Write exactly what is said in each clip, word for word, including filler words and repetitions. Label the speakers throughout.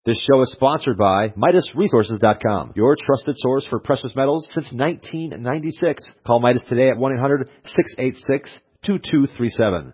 Speaker 1: This show is sponsored by Midas Resources dot com, your trusted source for precious metals since nineteen ninety-six. Call Midas today at one eight hundred, six eight six, two two three seven.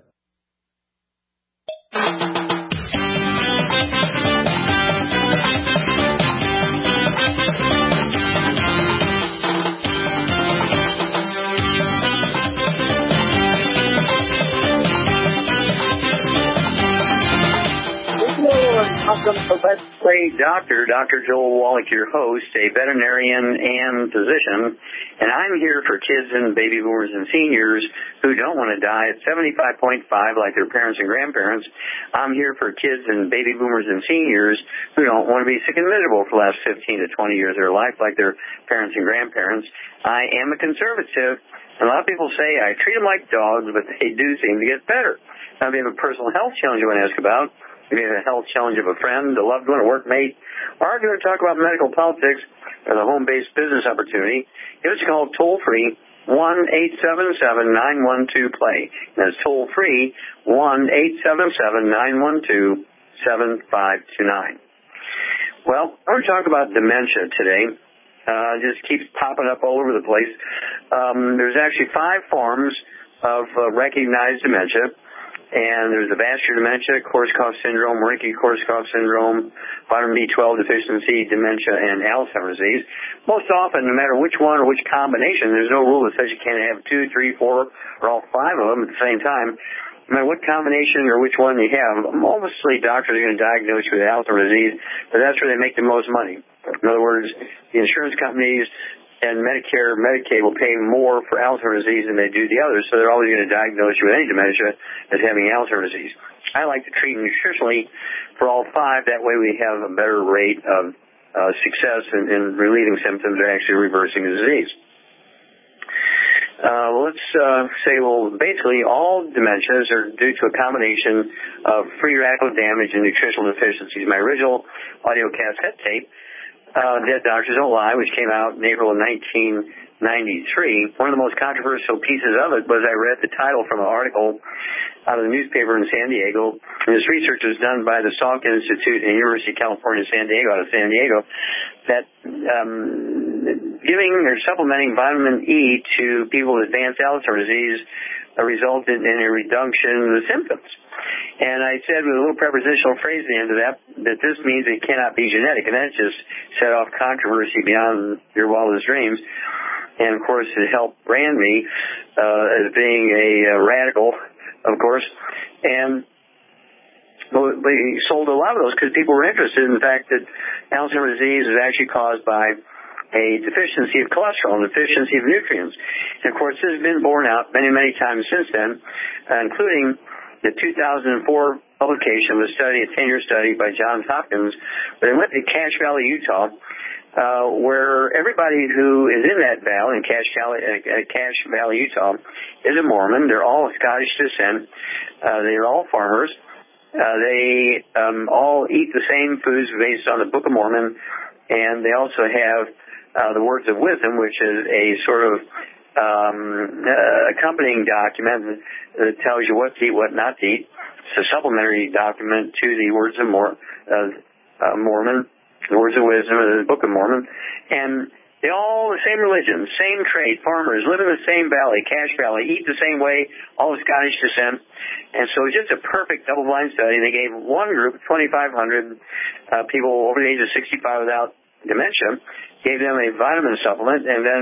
Speaker 2: Welcome to Let's Play Doctor. Doctor Joel Wallach, your host, a veterinarian and physician, and I'm here for kids and baby boomers and seniors who don't want to die at seventy-five point five like their parents and grandparents. I'm here for kids and baby boomers and seniors who don't want to be sick and miserable for the last fifteen to twenty years of their life like their parents and grandparents. I am a conservative. A lot of people say I treat them like dogs, but they do seem to get better. Now, if you have a personal health challenge you want to ask about, if you have a health challenge of a friend, a loved one, a workmate, or if you want to talk about medical politics or the home-based business opportunity, give us a call toll-free, one eight seven seven, nine one two, play. That's toll-free, one eight seven seven, nine one two, seven five two nine. Well, I want to talk about dementia today. Uh, just keeps popping up all over the place. Um, there's actually five forms of uh, recognized dementia. And there's the vascular dementia, Korsakoff syndrome, Wernicke-Korsakoff syndrome, vitamin B twelve deficiency, dementia, and Alzheimer's disease. Most often, no matter which one or which combination, there's no rule that says you can't have two, three, four, or all five of them at the same time. No matter what combination or which one you have, mostly doctors are going to diagnose you with Alzheimer's disease, but that's where they make the most money. In other words, the insurance companies and Medicare, Medicaid will pay more for Alzheimer's disease than they do the others, so they're always going to diagnose you with any dementia as having Alzheimer's disease. I like to treat nutritionally for all five. That way we have a better rate of uh, success in, in relieving symptoms or actually reversing the disease. Uh, let's uh, say, well, basically all dementias are due to a combination of free radical damage and nutritional deficiencies. My original audio cassette tape, Uh, Dead Doctors Don't Lie, which came out in April of nineteen ninety-three. One of the most controversial pieces of it was I read the title from an article out of the newspaper in San Diego. And this research was done by the Salk Institute and University of California, San Diego, out of San Diego, that um, giving or supplementing vitamin E to people with advanced Alzheimer's disease uh, resulted in a reduction in the symptoms. And I said with a little prepositional phrase at the end of that, that this means it cannot be genetic. And that just set off controversy beyond your wildest dreams. And, of course, it helped brand me uh, as being a uh, radical, of course. And well, they sold a lot of those because people were interested in the fact that Alzheimer's disease is actually caused by a deficiency of cholesterol, a deficiency of nutrients. And, of course, this has been borne out many, many times since then, uh, including the two thousand four publication of a study, a ten-year study by Johns Hopkins, where they went to Cache Valley, Utah, uh, where everybody who is in that valley, in Cache Valley, uh, Cache Valley, Utah, is a Mormon. They're all of Scottish descent. Uh, they're all farmers. Uh, they um, all eat the same foods based on the Book of Mormon, and they also have uh, the Words of Wisdom, which is a sort of Um, uh, accompanying document that tells you what to eat, what not to eat. It's a supplementary document to the Words of Mor- uh, uh, Mormon, the Words of Wisdom, the Book of Mormon, and they all the same religion, same trade, farmers, live in the same valley, Cache Valley, eat the same way, all of Scottish descent, and so it's just a perfect double-blind study. They gave one group, twenty-five hundred uh, people over the age of sixty-five without dementia, gave them a vitamin supplement, and then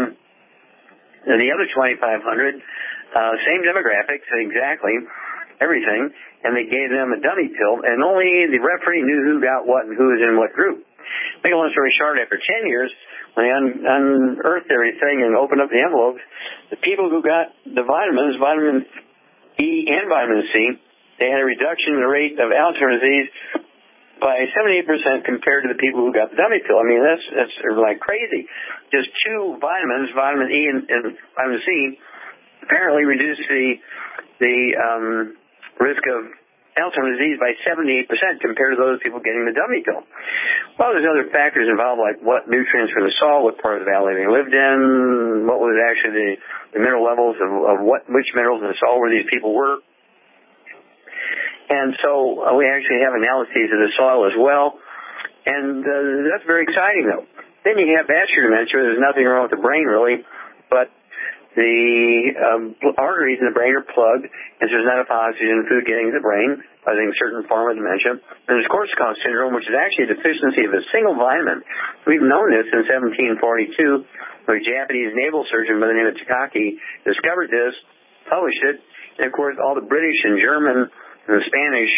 Speaker 2: and the other twenty-five hundred, uh, same demographics, exactly, everything, and they gave them a dummy pill, and only the referee knew who got what and who was in what group. Make a long story short, after ten years, when they un- unearthed everything and opened up the envelopes, the people who got the vitamins, vitamin E and vitamin C, they had a reduction in the rate of Alzheimer's disease by seventy-eight percent compared to the people who got the dummy pill. I mean, that's that's like crazy. Just two vitamins, vitamin E and, and vitamin C, apparently reduced the the um, risk of Alzheimer's disease by seventy-eight percent compared to those people getting the dummy pill. Well, there's other factors involved, like what nutrients were in the soil, what part of the valley they lived in, what was actually the, the mineral levels of, of what which minerals in the soil where these people were. And so uh, we actually have analyses of the soil as well. And uh, that's very exciting, though. Then you have vascular dementia. There's nothing wrong with the brain, really, but the um, arteries in the brain are plugged, and there's not enough oxygen and food getting to the brain, causing a certain form of dementia. And there's Korsakoff syndrome, which is actually a deficiency of a single vitamin. We've known this since seventeen forty-two, where a Japanese naval surgeon by the name of Takaki discovered this, published it, and, of course, all the British and German and the Spanish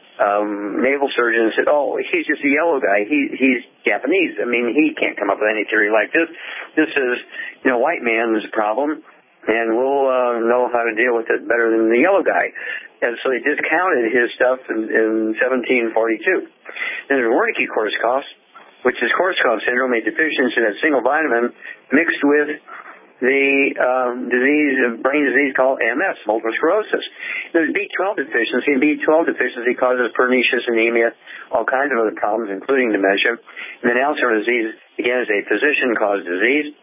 Speaker 2: um, naval surgeons said, oh, he's just a yellow guy. He, he's Japanese. I mean, he can't come up with any theory like this. This is, you know, white man's problem, and we'll uh, know how to deal with it better than the yellow guy. And so they discounted his stuff in, in seventeen forty-two. Then there's Wernicke-Korsakoff, which is Korsakoff syndrome, a deficiency in a single vitamin mixed with the um, disease, brain disease called M S, multiple sclerosis. There's B twelve deficiency, and B twelve deficiency causes pernicious anemia, all kinds of other problems, including dementia. And then Alzheimer's disease, again, is a physician-caused disease.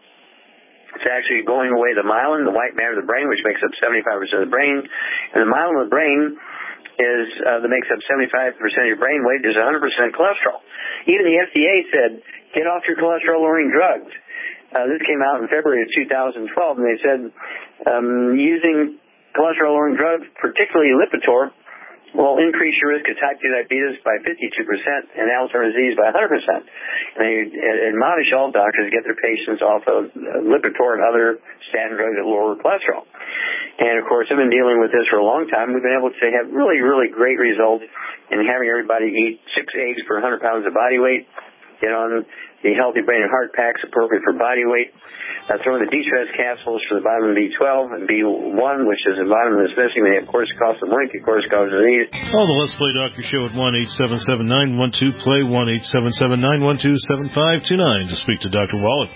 Speaker 2: It's actually going away the myelin, the white matter of the brain, which makes up seventy-five percent of the brain. And the myelin of the brain is uh, that makes up seventy-five percent of your brain weight is one hundred percent cholesterol. Even the F D A said, get off your cholesterol-lowering drugs. Uh, this came out in February of two thousand twelve, and they said um, using cholesterol-lowering drugs, particularly Lipitor, will increase your risk of type two diabetes by fifty-two percent and Alzheimer's disease by one hundred percent. And they admonish all doctors to get their patients off of Lipitor and other statin drugs that lower cholesterol. And, of course, I've been dealing with this for a long time. We've been able to have really, really great results in having everybody eat six eggs per one hundred pounds of body weight, get on the Healthy Brain and Heart Packs appropriate for body weight, uh, throwing the de-stress capsules for the vitamin B twelve and B one, which is a vitamin that's missing. They have Korsakoff and Wernicke-Korsakoff disease.
Speaker 3: Call the Let's Play Doctor Show at one eight seven seven, nine one two, play, one eight seven seven, nine one two, seven five two nine to speak to Doctor Wallach.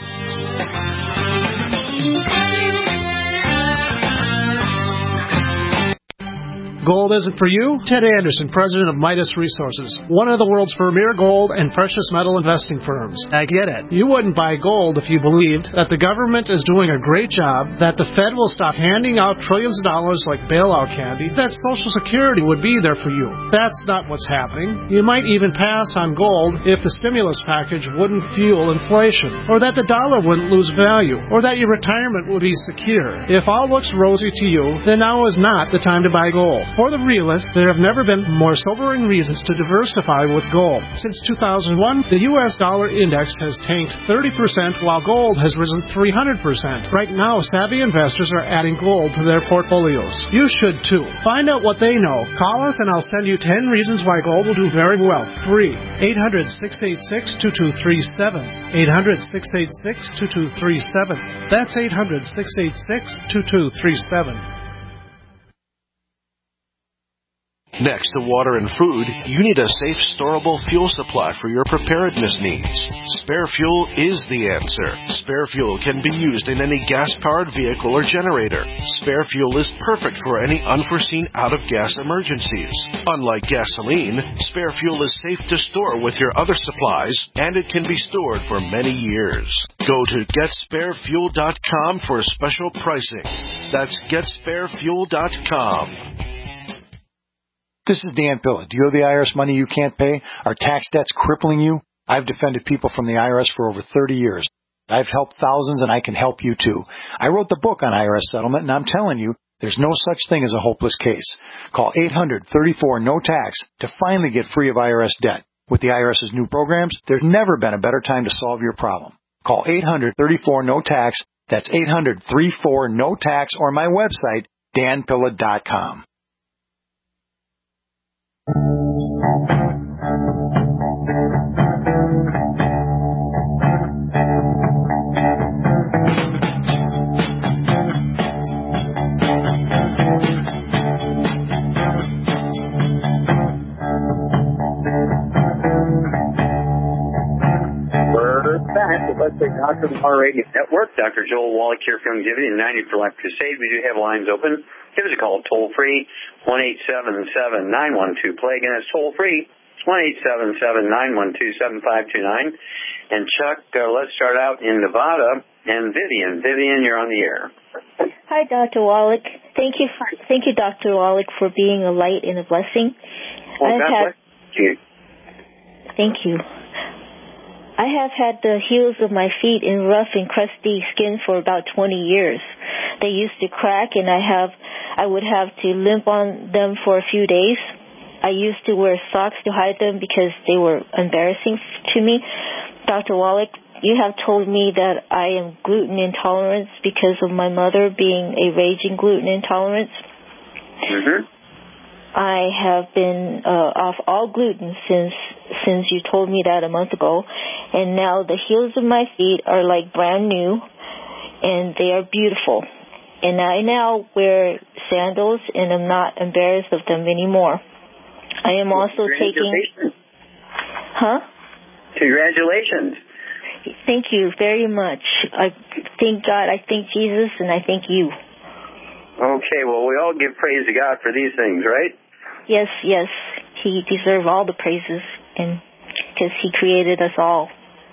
Speaker 4: Gold isn't for you? Ted Anderson, president of Midas Resources, one of the world's premier gold and precious metal investing firms. I get it. You wouldn't buy gold if you believed that the government is doing a great job, that the Fed will stop handing out trillions of dollars like bailout candy, that Social Security would be there for you. That's not what's happening. You might even pass on gold if the stimulus package wouldn't fuel inflation, or that the dollar wouldn't lose value, or that your retirement would be secure. If all looks rosy to you, then now is not the time to buy gold. For the realists, there have never been more sobering reasons to diversify with gold. Since two thousand one, the U S dollar index has tanked thirty percent while gold has risen three hundred percent. Right now, savvy investors are adding gold to their portfolios. You should too. Find out what they know. Call us and I'll send you ten reasons why gold will do very well. Free. eight hundred, six eight six, two two three seven. eight hundred, six eight six, two two three seven. That's eight hundred, six eight six, two two three seven.
Speaker 5: Next to water and food, you need a safe, storable fuel supply for your preparedness needs. Spare Fuel is the answer. Spare Fuel can be used in any gas-powered vehicle or generator. Spare Fuel is perfect for any unforeseen out-of-gas emergencies. Unlike gasoline, Spare Fuel is safe to store with your other supplies, and it can be stored for many years. Go to get spare fuel dot com for special pricing. That's get spare fuel dot com.
Speaker 6: This is Dan Pilla. Do you owe the I R S money you can't pay? Are tax debts crippling you? I've defended people from the I R S for over thirty years. I've helped thousands, and I can help you too. I wrote the book on I R S settlement, and I'm telling you, there's no such thing as a hopeless case. Call eight hundred, thirty-four, no tax to finally get free of I R S debt. With the I R S's new programs, there's never been a better time to solve your problem. Call eight hundred, thirty-four, no tax. That's eight hundred, thirty-four, no tax, or my website, dan pilla dot com.
Speaker 2: We're back with Let's Say Doctor War Radio Network. Doctor Joel Wallach here from Divinity and ninety for Life Crusade. We do have lines open. Give us a call toll free, one eight seven seven, nine one two, play. Again, that's toll free, one eight seven seven, nine one two, seven five two nine. And Chuck, uh, let's start out in Nevada. And Vivian. Vivian, you're on the air.
Speaker 7: Hi, Doctor Wallach. Thank you, for, thank you, Doctor Wallach, for being a light and a blessing.
Speaker 2: Well,
Speaker 7: I've
Speaker 2: God
Speaker 7: had,
Speaker 2: bless you.
Speaker 7: Thank you. I have had the heels of my feet in rough and crusty skin for about twenty years. They used to crack, and I have, I would have to limp on them for a few days. I used to wear socks to hide them because they were embarrassing to me. Doctor Wallach, you have told me that I am gluten intolerant because of my mother being a raging gluten intolerant.
Speaker 2: Mm-hmm.
Speaker 7: I have been uh, off all gluten since since you told me that a month ago, and now the heels of my feet are like brand new, and they are beautiful. And I now wear sandals, and I'm not embarrassed of them anymore. I am also taking... Huh?
Speaker 2: Congratulations.
Speaker 7: Thank you very much. I thank God, I thank Jesus, and I thank you.
Speaker 2: Okay, well, we all give praise to God for these things, right?
Speaker 7: Yes, yes. He deserves all the praises, and because He created us all.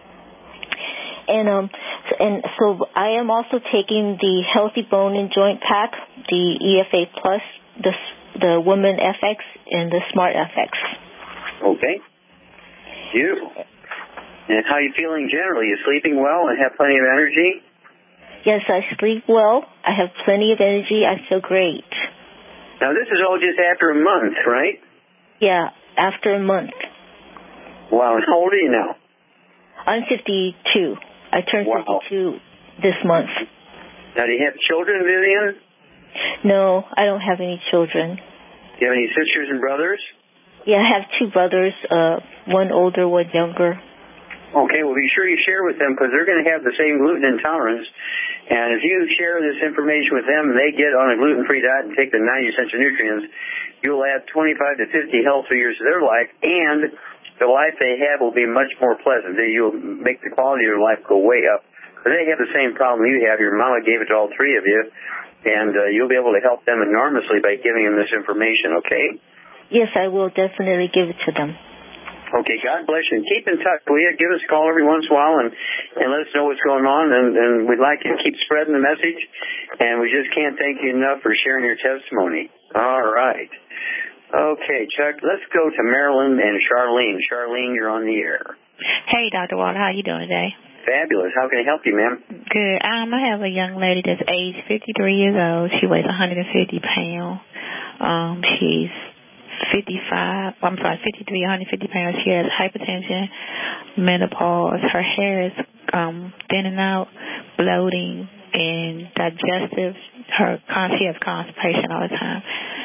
Speaker 7: And um, and so I am also taking the Healthy Bone and Joint Pack, the E F A Plus, the the Woman F X, and the Smart F X.
Speaker 2: Okay. Beautiful. And how are you feeling generally? You sleeping well and have plenty of energy?
Speaker 7: Yes, I sleep well. I have plenty of energy. I feel great.
Speaker 2: Now, this is all just after a month, right?
Speaker 7: Yeah, after a month.
Speaker 2: Wow. And how old are you now?
Speaker 7: I'm fifty-two. I turned
Speaker 2: wow.
Speaker 7: fifty-two this month.
Speaker 2: Now, do you have children, Vivian?
Speaker 7: No, I don't have any children.
Speaker 2: Do you have any sisters and brothers?
Speaker 7: Yeah, I have two brothers, uh, one older, one younger.
Speaker 2: Okay, well, be sure you share with them because they're going to have the same gluten intolerance. And if you share this information with them and they get on a gluten-free diet and take the ninety essential nutrients, you'll add twenty-five to fifty healthy years to their life, and the life they have will be much more pleasant. You'll make the quality of your life go way up. Because they have the same problem you have. Your mama gave it to all three of you, and uh, you'll be able to help them enormously by giving them this information, okay?
Speaker 7: Yes, I will definitely give it to them.
Speaker 2: Okay, God bless you. And keep in touch, will you? Give us a call every once in a while and, and let us know what's going on. And, and we'd like you to keep spreading the message. And we just can't thank you enough for sharing your testimony. All right. Okay, Chuck, let's go to Marilyn and Charlene. Charlene, you're on the air.
Speaker 8: Hey, Doctor Walter. How you doing today?
Speaker 2: Fabulous. How can I help you, ma'am?
Speaker 8: Good. Um, I have a young lady that's age fifty-three years old. She weighs one hundred fifty pounds. Um, she's fifty-five, I'm sorry, fifty-three, one hundred fifty pounds. She has hypertension, menopause. Her hair is um, thinning out, bloating, and digestive. Her She has constipation all the time.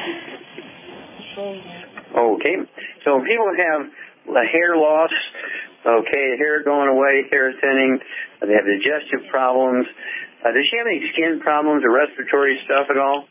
Speaker 2: Okay. So people have hair loss, okay, hair going away, hair thinning. They have digestive problems. Uh, does she have any skin problems or respiratory stuff at all?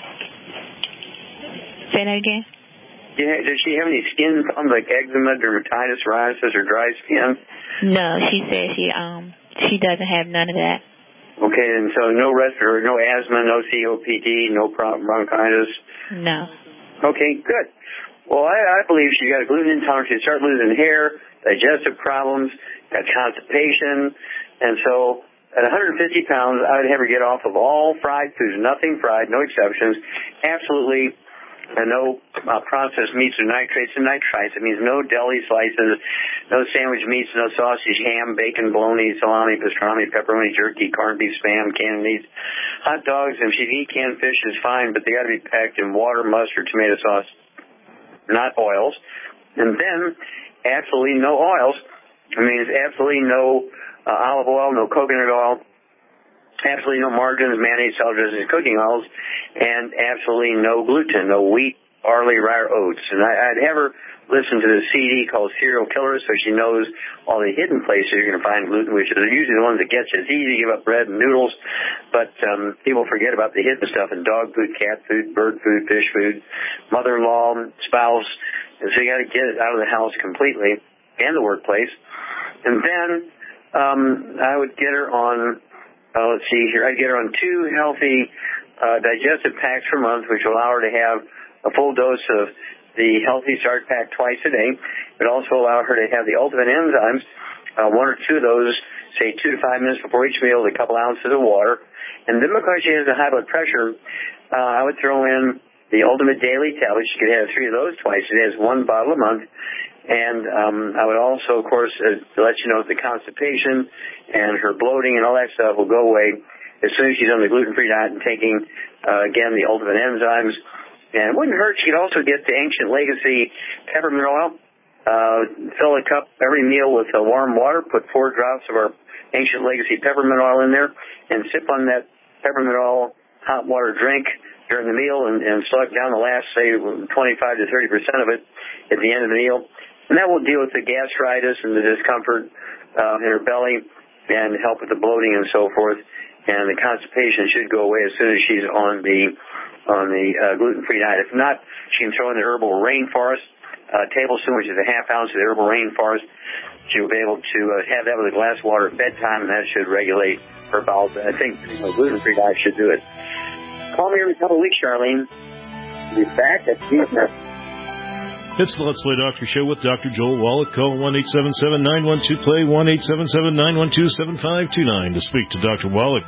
Speaker 8: Say that again?
Speaker 2: Yeah, does she have any skin problems like eczema, dermatitis, psoriasis, or dry skin?
Speaker 8: No, she says she um she doesn't have none of that.
Speaker 2: Okay, and so no respiratory, no asthma, no C O P D, no bronchitis?
Speaker 8: No.
Speaker 2: Okay, good. Well, I, I believe she got a gluten intolerance. She start losing hair, digestive problems, got constipation, and so at one hundred fifty pounds, I would have her get off of all fried foods, nothing fried, no exceptions, absolutely. And no uh, processed meats or nitrates and nitrites. It means no deli slices, no sandwich meats, no sausage, ham, bacon, bologna, salami, pastrami, pepperoni, jerky, corned beef, spam, canned meats, hot dogs. And if she can eat canned fish, is fine, but they got to be packed in water, mustard, tomato sauce, not oils. And then absolutely no oils. I mean, it's absolutely no uh, olive oil, no coconut oil. Absolutely no margarines, mayonnaise, salad dressings, cooking oils, and absolutely no gluten, no wheat, barley, rye, or oats. And I, I'd have her listen to the C D called Serial Killers so she knows all the hidden places you're going to find gluten, which are usually the ones that get you. It's easy to give up bread and noodles, but um, people forget about the hidden stuff in dog food, cat food, bird food, fish food, mother-in-law, spouse. And so you got to get it out of the house completely and the workplace. And then um, I would get her on... Uh, let's see here. I'd get her on two healthy uh, digestive packs per month, which will allow her to have a full dose of the Healthy Start Pack twice a day. It would also allow her to have the Ultimate Enzymes, uh, one or two of those, say two to five minutes before each meal, with a couple ounces of water. And then because she has a high blood pressure, uh, I would throw in the Ultimate Daily Tablet. She could have three of those twice a day. It's one bottle a month. And um, I would also, of course, uh, let you know that the constipation and her bloating and all that stuff will go away as soon as she's on the gluten-free diet and taking, uh, again, the Ultimate Enzymes. And it wouldn't hurt. She could also get the Ancient Legacy peppermint oil. Uh, fill a cup every meal with uh, warm water. Put four drops of our Ancient Legacy peppermint oil in there and sip on that peppermint oil hot water drink during the meal and, and slug down the last, say, twenty-five to thirty percent of it at the end of the meal. And that will deal with the gastritis and the discomfort uh, in her belly and help with the bloating and so forth. And the constipation should go away as soon as she's on the on the uh, gluten-free diet. If not, she can throw in the herbal rainforest uh, tablespoon, which is a half ounce of the herbal rainforest. She'll be able to uh, have that with a glass of water at bedtime, and that should regulate her bowels. I think a gluten-free diet should do it. Call me every couple of weeks, Charlene. Be back at the
Speaker 3: It's the Let's Play Doctor Show with Doctor Joel Wallach. Call one eight seven seven, nine one two, play, one eight seven seven, nine one two, seven five two nine to speak to Doctor Wallach.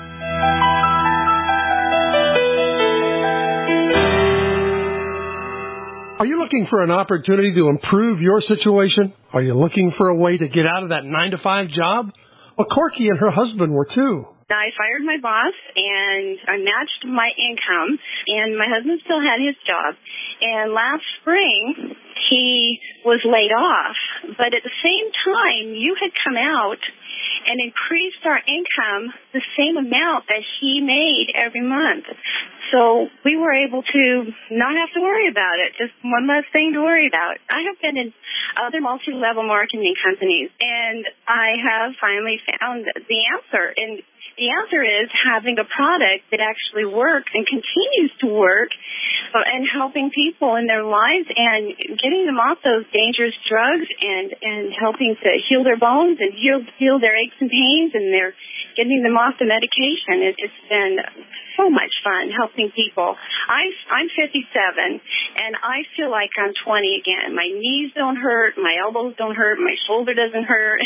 Speaker 9: Are you looking for an opportunity to improve your situation? Are you looking for a way to get out of that nine to five job? Well, Corky and her husband were too.
Speaker 10: I fired my boss, and I matched my income, and my husband still had his job. And last spring, he was laid off. But at the same time, you had come out and increased our income the same amount that he made every month. So we were able to not have to worry about it, just one less thing to worry about. I have been in other multi-level marketing companies, and I have finally found the answer. And the answer is having a product that actually works and continues to work and helping people in their lives and getting them off those dangerous drugs and, and helping to heal their bones and heal, heal their aches and pains, and they're getting them off the medication. It, it's been so much fun helping people. I, I'm fifty-seven, and I feel like I'm twenty again. My knees don't hurt, my elbows don't hurt, my shoulder doesn't hurt.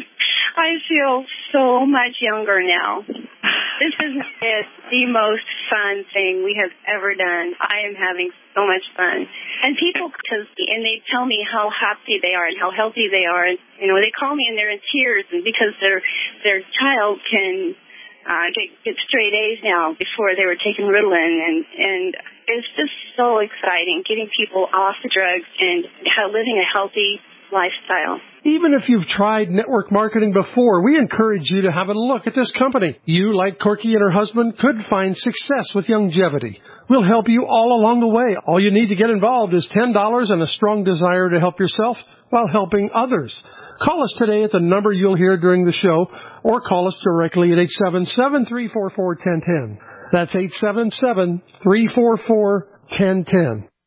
Speaker 10: I feel so much younger now. This is the most fun thing we have ever done. I am having so much fun. And people, and they tell me how happy they are and how healthy they are. And, you know, they call me and they're in tears, and because their their child can uh, get, get straight A's now before they were taking Ritalin. And, and it's just so exciting getting people off the drugs and living a healthy lifestyle.
Speaker 9: Even if you've tried network marketing before, we encourage you to have a look at this company. You, like Corky and her husband, could find success with longevity. We'll help you all along the way. All you need to get involved is ten dollars and a strong desire to help yourself while helping others. Call us today at the number you'll hear during the show, or call us directly at eight seven seven, three four four, one zero one zero. That's eight seven seven, three four four, one zero one zero.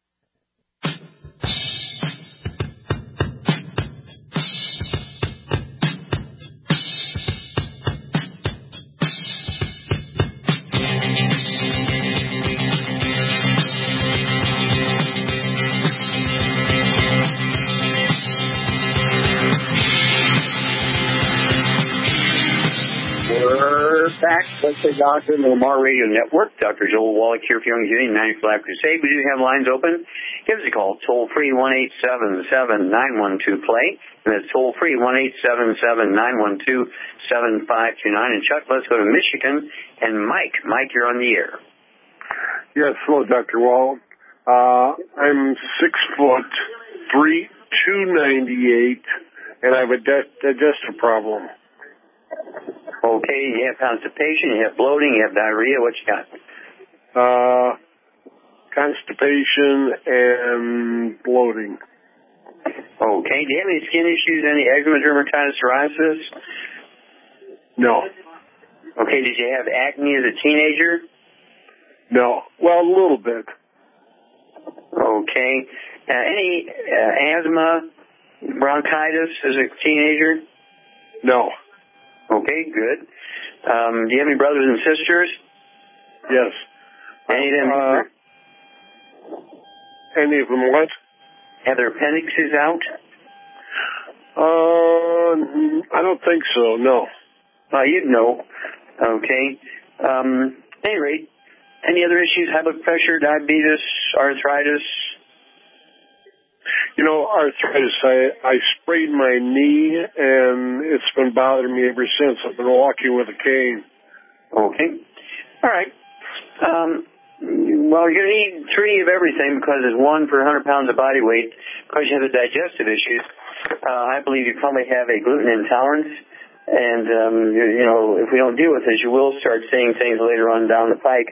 Speaker 2: Back, let's say Doctor, the Lamar Radio Network. Doctor Joel Wallach here for Youngevity, ninety-fifth Live Crusade. We do have lines open. Give us a call, toll free, one eight seven seven, nine one two, play. And that's toll free, one eight seven seven, nine one two, seven five two nine. And Chuck, let's go to Michigan. And Mike, Mike, you're on the air.
Speaker 11: Yes, hello, Doctor Wallach. Uh, I'm six foot three, two ninety-eight, and I have a di- digestive problem.
Speaker 2: Okay, you have constipation, you have bloating, you have diarrhea. What you got?
Speaker 11: Uh, constipation and bloating.
Speaker 2: Okay, do you have any skin issues, any eczema, dermatitis, psoriasis?
Speaker 11: No.
Speaker 2: Okay, did you have acne as a teenager?
Speaker 11: No. Well, a little bit.
Speaker 2: Okay. Uh, any uh, asthma, bronchitis as a teenager?
Speaker 11: No.
Speaker 2: Okay, good. Um, do you have any brothers and sisters?
Speaker 11: Yes.
Speaker 2: Any of them?
Speaker 11: Uh, any of them what?
Speaker 2: Have their appendixes out?
Speaker 11: Uh, I don't think so, no.
Speaker 2: Uh, you'd know. Okay. Um, at any rate, any other issues? High blood pressure, diabetes, arthritis?
Speaker 11: You know, arthritis, I, I sprained my knee, and it's been bothering me ever since. I've been walking with a cane.
Speaker 2: Okay. All right. Um, well, you're going to need three of everything because it's one per one hundred pounds of body weight. Because you have the digestive issues, uh, I believe you probably have a gluten intolerance. And, um, you, you know, if we don't deal with this, you will start seeing things later on down the pike,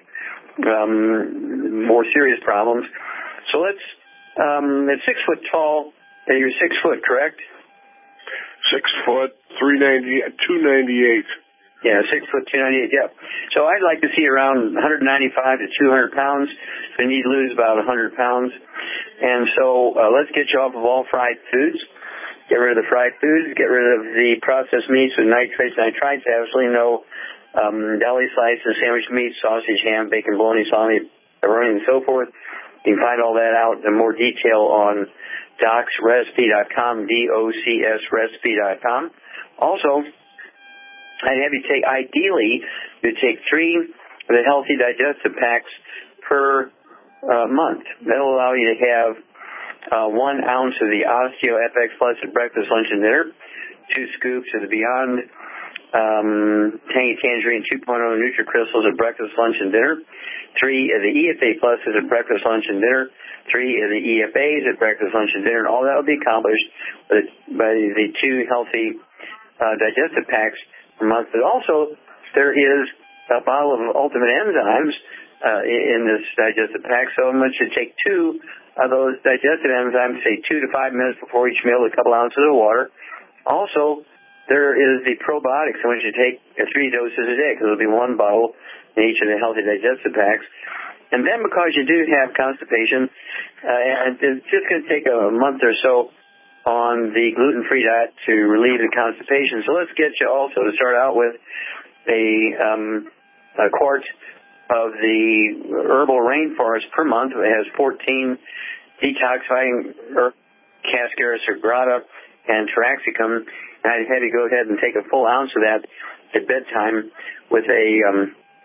Speaker 2: um, more serious problems. So let's, um, at six foot tall, and you're six foot, correct?
Speaker 11: Six foot, three ninety, two ninety-eight.
Speaker 2: Yeah, six foot, two ninety-eight, yeah. So I'd like to see around one ninety-five to two hundred pounds. So you need to lose about one hundred pounds. And so uh, let's get you off of all fried foods. Get rid of the fried foods. Get rid of the processed meats with nitrates, nitrites, absolutely no um, deli slices, sandwich meat, sausage, ham, bacon, bologna, salami, pepperoni, and so forth. You can find all that out in more detail on docs recipe dot com, D O C S recipe dot com. Also, I'd have you take, ideally, you take three of the healthy digestive packs per uh, month. That'll allow you to have uh, one ounce of the Osteo F X Plus at breakfast, lunch, and dinner, two scoops of the Beyond um, Tangy Tangerine two point oh NutriCrystals at breakfast, lunch, and dinner, three of the E F A Pluses at breakfast, lunch, and dinner, three of the E F As at breakfast, lunch, and dinner, and all that will be accomplished by the two healthy uh, digestive packs per month. But also, there is a bottle of Ultimate Enzymes uh, in this digestive pack, so I'm going to take two of those digestive enzymes, say two to five minutes before each meal with a couple ounces of water. Also, there is the probiotics. I want you to take three doses a day, because there will be one bottle in each of the healthy digestive packs. And then because you do have constipation, uh, and it's just going to take a month or so on the gluten-free diet to relieve the constipation. So let's get you also to start out with a, um, a quart of the herbal rainforest per month. It has fourteen detoxifying herbs, Cascara sagrada and Taraxacum. And I'd have you go ahead and take a full ounce of that at bedtime with a um,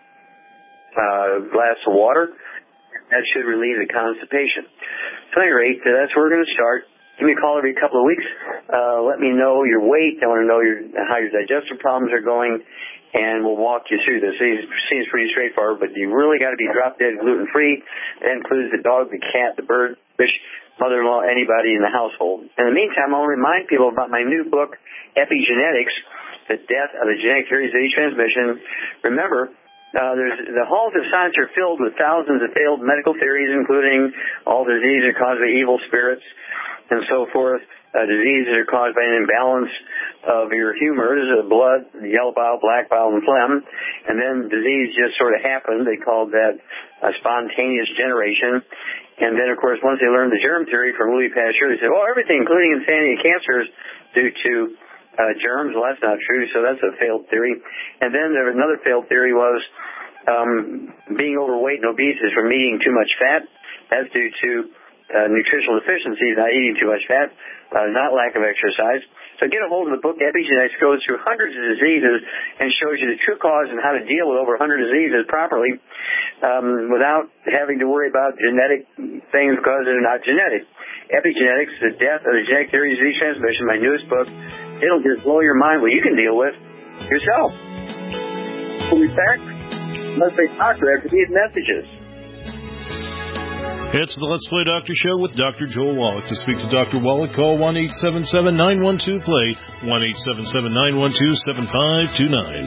Speaker 2: uh, glass of water. That should relieve the constipation. So at any rate, that's where we're going to start. Give me a call every couple of weeks. Uh, let me know your weight. I want to know your, how your digestive problems are going, and we'll walk you through this. It seems pretty straightforward, but you really got to be drop-dead gluten-free. That includes the dog, the cat, the bird, fish, mother-in-law, anybody in the household. In the meantime, I'll remind people about my new book, Epigenetics, The Death of the Genetic Theory of Disease Transmission. Remember, Uh, there's, the halls of science are filled with thousands of failed medical theories, including all diseases are caused by evil spirits and so forth. Uh, diseases are caused by an imbalance of your humors, uh, blood, yellow bile, black bile, and phlegm. And then disease just sort of happened. They called that uh, spontaneous generation. And then, of course, once they learned the germ theory from Louis Pasteur, they said, well, everything, including insanity and cancer, is due to Uh, germs. Well, that's not true, so that's a failed theory. And then there was another failed theory was um, being overweight and obese is from eating too much fat. That's due to uh, nutritional deficiencies, not eating too much fat, uh, not lack of exercise. So get a hold of the book. Epigenetics goes through hundreds of diseases and shows you the true cause and how to deal with over one hundred diseases properly um, without having to worry about genetic things because they're not genetic. Epigenetics, The Death of the Genetic Theory of Disease Transmission, my newest book. It'll just blow your mind what you can deal with yourself. We'll be back. Let's say doctor after these messages.
Speaker 3: It's the Let's Play Doctor Show with Doctor Joel Wallach. To speak to Doctor Wallach, call one eight seven seven, nine one two, play, one eight seven seven, nine one two, seven five two nine.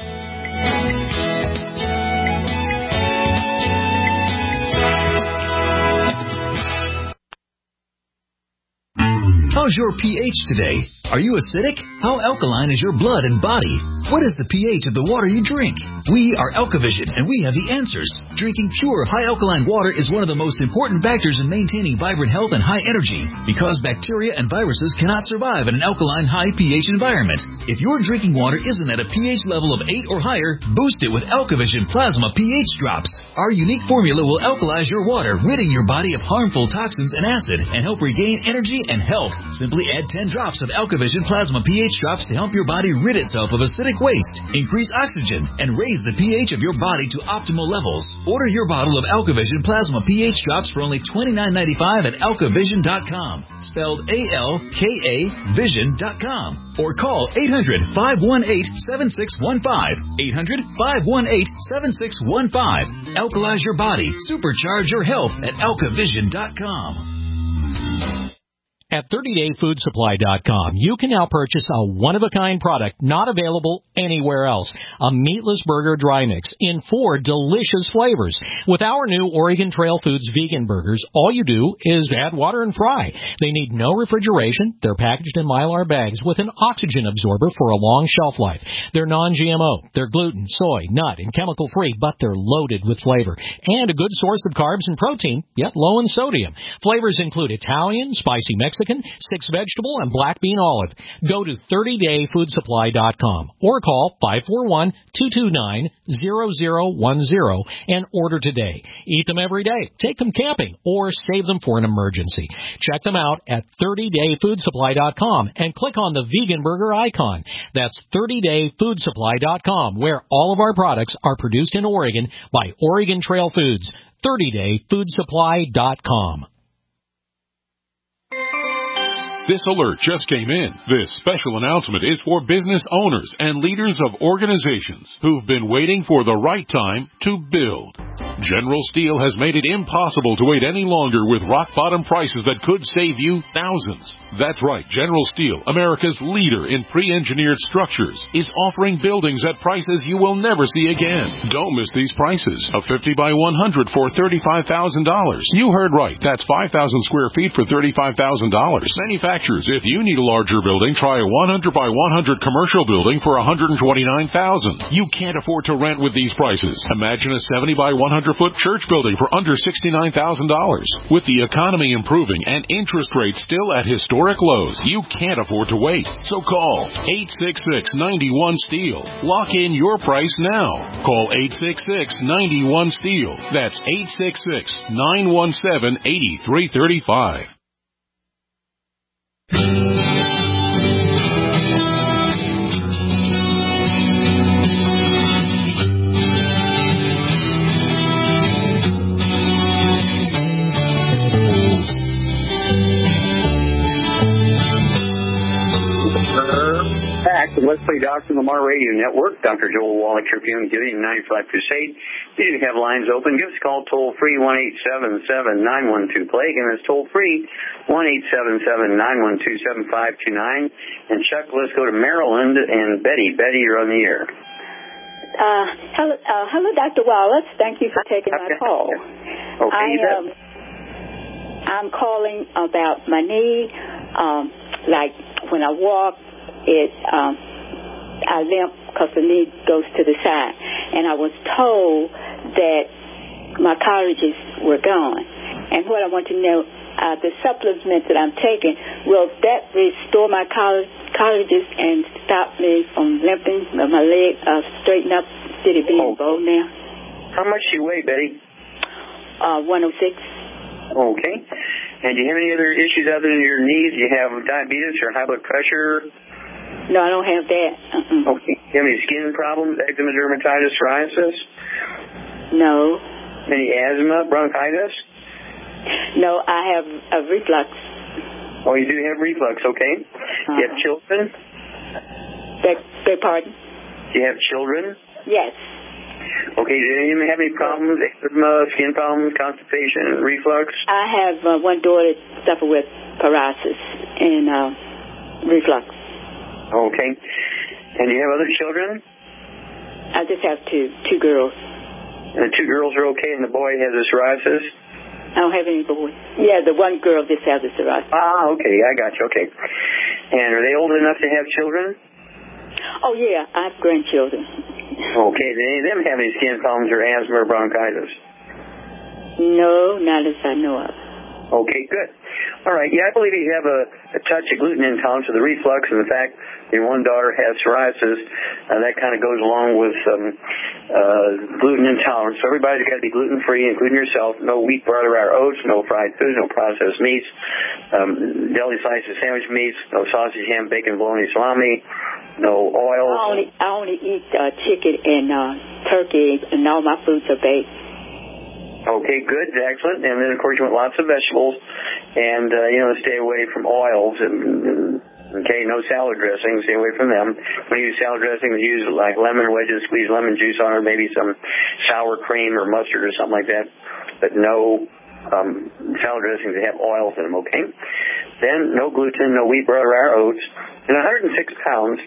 Speaker 12: How's your pH today? Are you acidic? How alkaline is your blood and body? What is the pH of the water you drink? We are Alkavision, and we have the answers. Drinking pure, high alkaline water is one of the most important factors in maintaining vibrant health and high energy, because bacteria and viruses cannot survive in an alkaline, high pH environment. If your drinking water isn't at a pH level of eight or higher, boost it with Alkavision Plasma pH Drops. Our unique formula will alkalize your water, ridding your body of harmful toxins and acid, and help regain energy and health. Simply add ten drops of Alkavision AlkaVision Plasma pH drops to help your body rid itself of acidic waste, increase oxygen, and raise the pH of your body to optimal levels. Order your bottle of AlkaVision Plasma pH drops for only twenty-nine ninety-five at alka vision dot com, spelled A L K A vision dot com, or call eight hundred, five one eight, seven six one five, eight hundred, five one eight, seven six one five. Alkalize your body, supercharge your health at alka vision dot com.
Speaker 13: At thirty day food supply dot com, you can now purchase a one-of-a-kind product not available anywhere else. A meatless burger dry mix in four delicious flavors. With our new Oregon Trail Foods vegan burgers, all you do is add water and fry. They need no refrigeration. They're packaged in Mylar bags with an oxygen absorber for a long shelf life. They're non G M O. They're gluten, soy, nut, and chemical-free, but they're loaded with flavor. And a good source of carbs and protein, yet low in sodium. Flavors include Italian, spicy Mexican, six vegetable, and black bean olive. Go to thirty day food supply dot com or call five four one, two two nine, zero zero one zero and order today. Eat them every day, take them camping, or save them for an emergency. Check them out at thirty day food supply dot com and click on the vegan burger icon. That's thirty day food supply dot com, where all of our products are produced in Oregon by Oregon Trail Foods. thirty day food supply dot com.
Speaker 14: This alert just came in. This special announcement is for business owners and leaders of organizations who've been waiting for the right time to build. General Steel has made it impossible to wait any longer with rock-bottom prices that could save you thousands. That's right, General Steel, America's leader in pre-engineered structures, is offering buildings at prices you will never see again. Don't miss these prices. A fifty by one hundred for thirty-five thousand dollars. You heard right. That's five thousand square feet for thirty-five thousand dollars. Manufacturers, if you need a larger building, try a one hundred by one hundred commercial building for one hundred twenty-nine thousand dollars. You can't afford to rent with these prices. Imagine a seventy by one hundred foot church building for under sixty-nine thousand dollars. With the economy improving and interest rates still at historic lows, you can't afford to wait. So call eight six six, nine one, STEEL. Lock in your price now. Call eight six six, nine one, STEEL. That's eight six six, nine one seven, eight three three five.
Speaker 2: The Let's Play Doctor Lamar Radio Network. Doctor Joel Wallach here for you in ninety-five Crusade. We do have lines open. Give us a call toll free one eight seven seven, nine one two, plague, and that's toll free one eight seven seven, nine one two, seven five two nine. And Chuck, let's go to Maryland and Betty. Betty, you're on the air.
Speaker 15: Uh, hello, uh, hello, Doctor Wallace. Thank you for taking my call.
Speaker 2: Okay.
Speaker 15: I, um, I'm calling about my knee. Um, like when I walk, it um, I limp because the knee goes to the side. And I was told that my cartilages were gone. And what I want to know, uh, the supplements that I'm taking, will that restore my cartilages and stop me from limping? Will my leg uh, straighten up? Did it be oh. bold now?
Speaker 2: How much do you weigh, Betty?
Speaker 15: Uh, one oh six.
Speaker 2: Okay. And do you have any other issues other than your knees? Do you have diabetes or high blood pressure?
Speaker 15: No, I don't have that. Uh-uh.
Speaker 2: Okay. Do you have any skin problems, eczema, dermatitis, psoriasis?
Speaker 15: No.
Speaker 2: Any asthma, bronchitis?
Speaker 15: No, I have a reflux.
Speaker 2: Oh, you do have reflux, okay. Uh-huh. Do you have children?
Speaker 15: Beg, beg pardon?
Speaker 2: Do you have children?
Speaker 15: Yes.
Speaker 2: Okay, do you have any problems, asthma, skin problems, constipation, reflux?
Speaker 15: I have uh, one daughter that suffer with paralysis and uh, reflux.
Speaker 2: Okay. And do you have other children?
Speaker 15: I just have two, two girls.
Speaker 2: And the two girls are okay, and the boy has a psoriasis?
Speaker 15: I don't have any boys. Yeah, the one girl just has a psoriasis.
Speaker 2: Ah, okay, I got you, okay. And are they old enough to have children?
Speaker 15: Oh, yeah, I have grandchildren.
Speaker 2: Okay, do any of them have any skin problems or asthma or bronchitis?
Speaker 15: No, not as I know of.
Speaker 2: Okay, good. All right. Yeah, I believe you have a, a touch of gluten intolerance or the reflux, and the fact your one daughter has psoriasis. Uh, that kind of goes along with um, uh, gluten intolerance. So everybody's got to be gluten-free, including yourself. No wheat, butter, or oats, no fried foods, no processed meats, um, deli slices, sandwich meats, no sausage, ham, bacon, bologna, salami, no oil.
Speaker 15: I only, I only eat uh, chicken and uh, turkey, and all my foods are baked.
Speaker 2: Okay, good, excellent. And then, of course, you want lots of vegetables, and, uh, you know, stay away from oils. And, and, okay, no salad dressing, stay away from them. When you use salad dressing, use like lemon wedges, squeeze lemon juice on it, maybe some sour cream or mustard or something like that. But no um, salad dressings that have oils in them, okay? Then no gluten, no wheat, butter, or oats. And one hundred six pounds,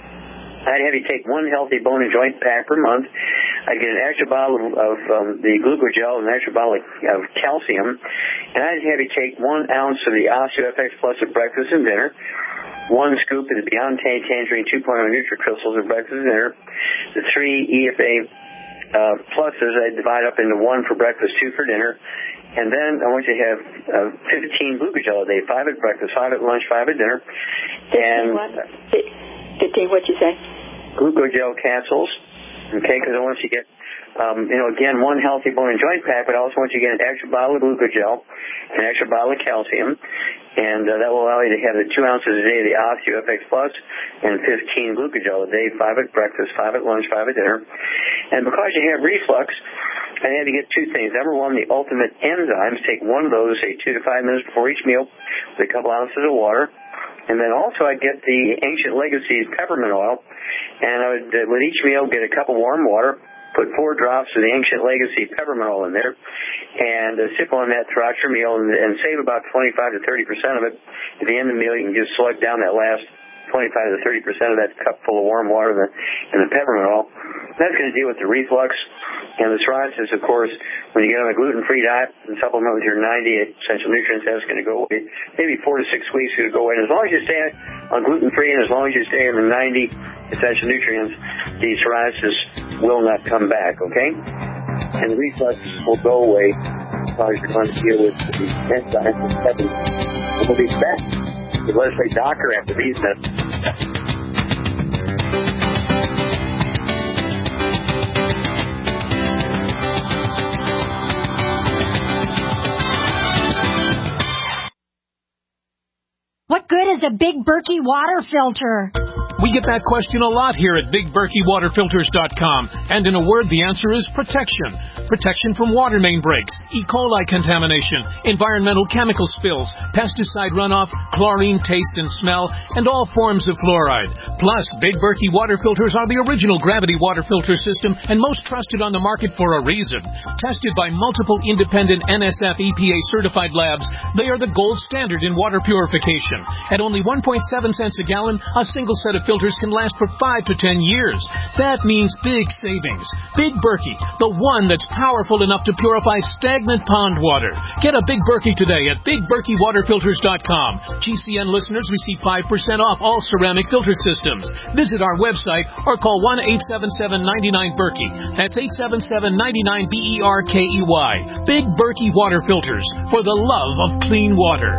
Speaker 2: I'd have you take one healthy bone and joint pack per month. I'd get an extra bottle of, of um, the glucogel and an extra bottle of, of calcium. And I'd have you take one ounce of the OsteoFX Plus at breakfast and dinner. One scoop of the Beyond Tangerine two point oh NutriCrystals at breakfast and dinner. The three E F A uh, Pluses I'd divide up into one for breakfast, two for dinner. And then I want you to have uh, fifteen glucogel a day, five at breakfast, five at lunch, five at dinner. And
Speaker 15: fifteen, what'd you say?
Speaker 2: Glucogel capsules, okay, because I want you to get, um, you know, again, one healthy bone and joint pack, but I also want you to get an extra bottle of glucogel, an extra bottle of calcium, and uh, that will allow you to have the two ounces a day of the OsteoFX Plus and fifteen glucogel a day, five at breakfast, five at lunch, five at dinner. And because you have reflux, I had to get two things. Number one, the ultimate enzymes. Take one of those, say, two to five minutes before each meal with a couple ounces of water. And then also I'd get the Ancient Legacies peppermint oil, and I would, uh, with each meal, get a cup of warm water, put four drops of the Ancient Legacy peppermint oil in there, and uh, sip on that throughout your meal, and, and save about twenty-five to thirty percent of it. At the end of the meal, you can just slug down that last twenty-five to thirty percent of that cup full of warm water and the, and the peppermint oil. That's going to deal with the reflux and the psoriasis, of course. When you get on a gluten-free diet and supplement with your ninety essential nutrients, that's going to go away. Maybe four to six weeks it will go away. And as long as you stay on gluten-free and as long as you stay in the ninety essential nutrients, the psoriasis will not come back, okay? And the reflux will go away because you're going to deal with the enzymes and peppermint. And we'll be back with Let's Play Doctor after these minutes.
Speaker 16: What good is a Big Berkey water filter?
Speaker 17: We get that question a lot here at Big Berkey Water Filters dot com. And in a word, the answer is protection. Protection from water main breaks, E. coli contamination, environmental chemical spills, pesticide runoff, chlorine taste and smell, and all forms of fluoride. Plus, Big Berkey water filters are the original gravity water filter system and most trusted on the market for a reason. Tested by multiple independent N S F E P A certified labs, they are the gold standard in water purification. At only one point seven cents a gallon, a single set of filters can last for five to ten years. That means big savings. Big Berkey, the one that's powerful enough to purify stagnant pond water. Get a Big Berkey today at Big Berkey Water Filters dot com. G C N listeners receive five percent off all ceramic filter systems. Visit our website or call one eight seven seven, nine nine, Berkey. That's eight seven seven, nine nine, B E R K E Y. Big Berkey Water Filters, for the love of clean water.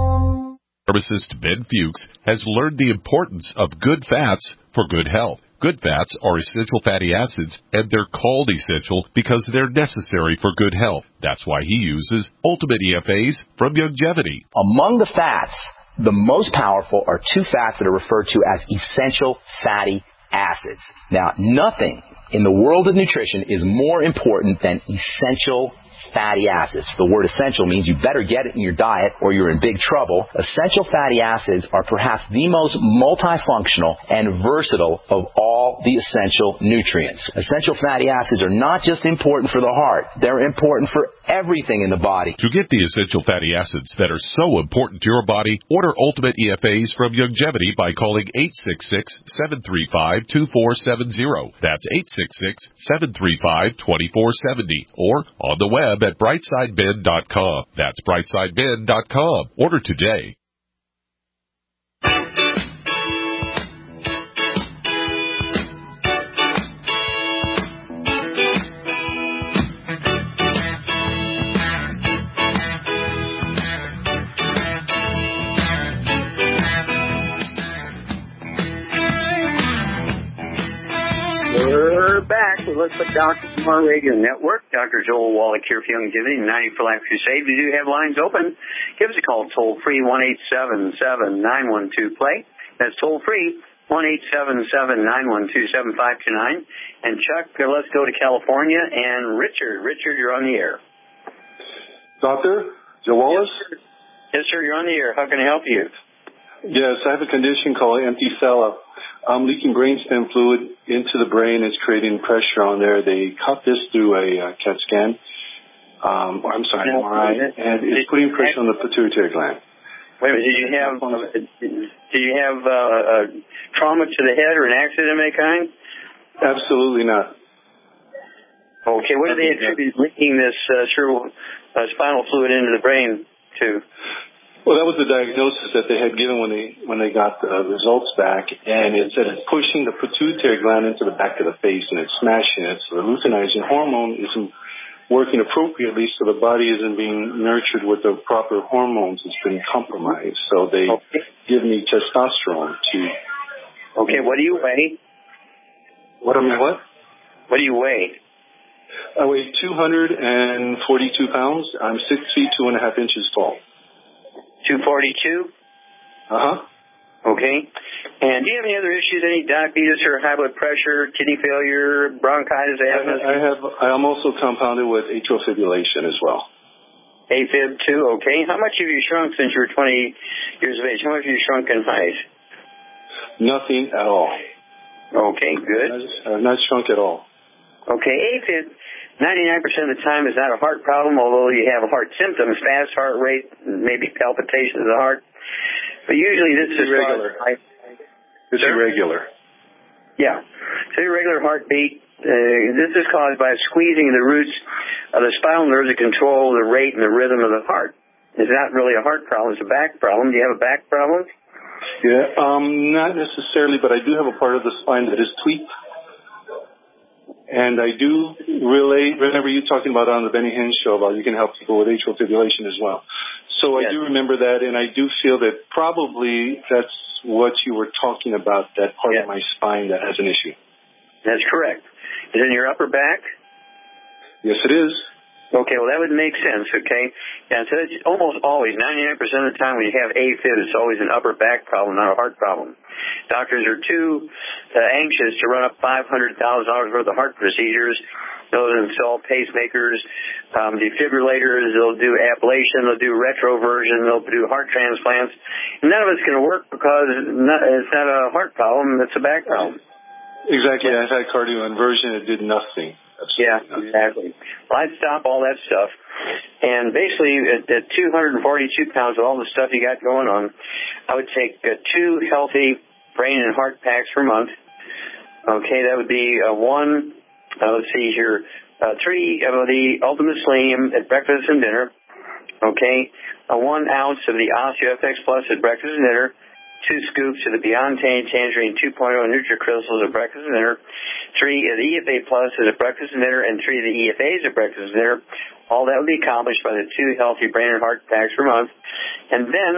Speaker 14: Pharmacist Ben Fuchs has learned the importance of good fats for good health. Good fats are essential fatty acids, and they're called essential because they're necessary for good health. That's why he uses Ultimate E F As from Youngevity.
Speaker 18: Among the fats, the most powerful are two fats that are referred to as essential fatty acids. Now, nothing in the world of nutrition is more important than essential fatty acids. The word essential means you better get it in your diet or you're in big trouble. Essential fatty acids are perhaps the most multifunctional and versatile of all the essential nutrients. Essential fatty acids are not just important for the heart. They're important for everything in the body.
Speaker 14: To get the essential fatty acids that are so important to your body, order Ultimate E F As from Youngevity by calling eight six six, seven three five, two four seven zero. That's eight six six, seven three five, two four seven zero. Or on the web at brightside ben dot com. That's brightside ben dot com. Order today.
Speaker 2: We're back with Let's Put Doctors on our radio network. Doctor Joel Wallach here for Longevity and ninety for Life Crusade. We do have lines open. Give us a call toll free one eight seven seven nine one two play. That's toll free one eight seven seven nine one two seven five two nine. And Chuck, let's go to California and Richard. Richard, you're on the air.
Speaker 19: Doctor Joe Wallace.
Speaker 2: Yes, sir. Yes, sir. You're on the air. How can I help you?
Speaker 19: Yes, I have a condition called emphysema. I'm leaking brainstem fluid into the brain. It's creating pressure on there. They cut this through a uh, C A T scan. Um, I'm sorry, M R I, and it's putting pressure on the pituitary gland.
Speaker 2: Wait a minute. Did you have did you have uh, a trauma to the head or an accident of any kind?
Speaker 19: Absolutely not.
Speaker 2: Okay. What do they attribute leaking this uh, cerebral uh, spinal fluid into the brain to?
Speaker 19: Well, that was the diagnosis that they had given when they when they got the results back, and it said it's pushing the pituitary gland into the back of the face, and it's smashing it. So the luteinizing hormone isn't working appropriately, so the body isn't being nurtured with the proper hormones. It's been compromised. So they okay. give me testosterone to.
Speaker 2: Okay, what do you weigh?
Speaker 19: What am I what?
Speaker 2: What do you weigh?
Speaker 19: I weigh two hundred forty-two pounds. I'm six feet two and a half inches tall.
Speaker 2: two forty-two?
Speaker 19: Uh-huh.
Speaker 2: Okay. And do you have any other issues, any diabetes or high blood pressure, kidney failure, bronchitis, asthma?
Speaker 19: I have, I am also compounded with atrial fibrillation as well.
Speaker 2: AFib too, okay. How much have you shrunk since you were twenty years of age? How much have you shrunk in height?
Speaker 19: Nothing at all.
Speaker 2: Okay, good.
Speaker 19: I have not shrunk at all.
Speaker 2: Okay, AFib, ninety-nine percent of the time is not a heart problem, although you have heart symptoms, fast heart rate, maybe palpitations of the heart. But usually this is
Speaker 19: irregular.
Speaker 2: By,
Speaker 19: it's irregular.
Speaker 2: Yeah. So irregular heartbeat. Uh, this is caused by squeezing the roots of the spinal nerves that control the rate and the rhythm of the heart. It's not really a heart problem. It's a back problem. Do you have a back problem?
Speaker 19: Yeah, um, not necessarily, but I do have a part of the spine that is tweaked. And I do relate, whenever you're talking about on the Benny Hinn show about you can help people with atrial fibrillation as well. So
Speaker 2: yes.
Speaker 19: I do remember that, and I do feel that probably that's what you were talking about, that part yes. of my spine that has an issue.
Speaker 2: That's correct. Is it in your upper back?
Speaker 19: Yes, it is.
Speaker 2: Okay, well, that would make sense, okay? Yeah, so it's almost always, ninety-nine percent of the time when you have AFib, it's always an upper back problem, not a heart problem. Doctors are too uh, anxious to run up five hundred thousand dollars worth of heart procedures. They'll install pacemakers, um, defibrillators, they'll do ablation, they'll do retroversion, they'll do heart transplants. None of it's going to work because it's not, it's not a heart problem, it's a back problem.
Speaker 19: Exactly. I had cardioinversion, it did nothing. Absolutely
Speaker 2: yeah,
Speaker 19: nothing.
Speaker 2: exactly. Well, I'd stop all that stuff. And basically, at, at two hundred forty-two pounds of all the stuff you got going on, I would take uh, two healthy brain and heart packs per month. Okay, that would be uh, one, uh, let's see here, uh, three of the Ultimate Slim at breakfast and dinner. Okay, uh, one ounce of the OsteoFX Plus at breakfast and dinner. Two scoops of the Beyond Tangerine two point oh NutriCrystals at breakfast and dinner, three of the E F A Plus at breakfast and dinner, and three of the E F As at breakfast and dinner. All that would be accomplished by the two healthy brain and heart packs per month. And then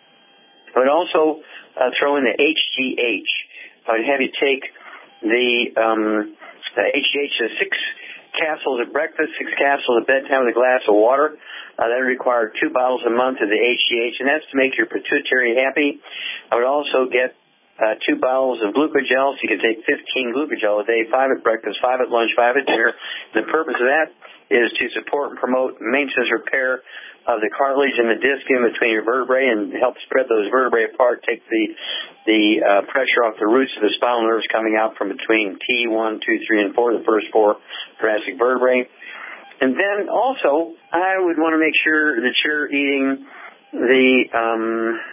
Speaker 2: I would also uh, throw in the H G H. I would have you take the, um, the H G H, uh, six capsules at breakfast, six capsules at bedtime with a glass of water. Uh, that would require two bottles a month of the H G H, and that's to make your pituitary happy. I would also get uh, two bottles of glucogel, so you can take fifteen glucogel a day, five at breakfast, five at lunch, five at dinner. And the purpose of that is to support and promote maintenance repair of the cartilage and the disc in between your vertebrae and help spread those vertebrae apart, take the the uh, pressure off the roots of the spinal nerves coming out from between T one, two, three, and four, the first four thoracic vertebrae. And then also, I would want to make sure that you're eating the, um,